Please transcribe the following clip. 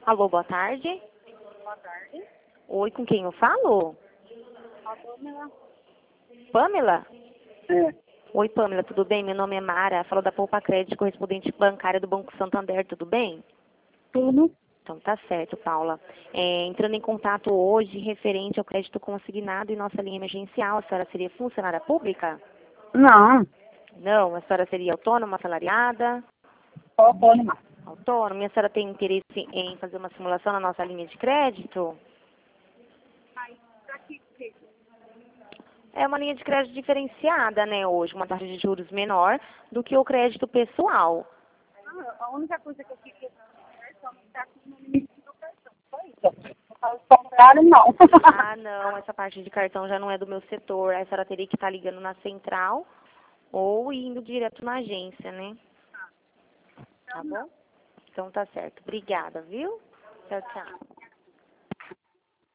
Alô, boa tarde. Boa tarde. Oi, com quem eu falo? A Pamela. Pamela? É. Oi, Pamela, tudo bem? Meu nome é Mara, falo da Poupa Crédito, correspondente bancária do Banco Santander, tudo bem? Tudo? Então tá certo, Paula. Entrando em contato hoje, referente ao crédito consignado em nossa linha emergencial, a senhora seria funcionária pública? Não. Não, a senhora seria autônoma, assalariada? Autônoma. Autônoma. E a senhora tem interesse em fazer uma simulação na nossa linha de crédito? Mas pra que? É uma linha de crédito diferenciada, né, hoje, uma taxa de juros menor do que o crédito pessoal. A única coisa que eu queria saber é só não estar com o limite do cartão. Só isso. Ao contrário, não. Ah, não, essa parte de cartão já não é do meu setor. A senhora teria que estar ligando na central ou indo direto na agência, né? Tá bom? Então tá certo. Obrigada, viu? Tchau, tchau.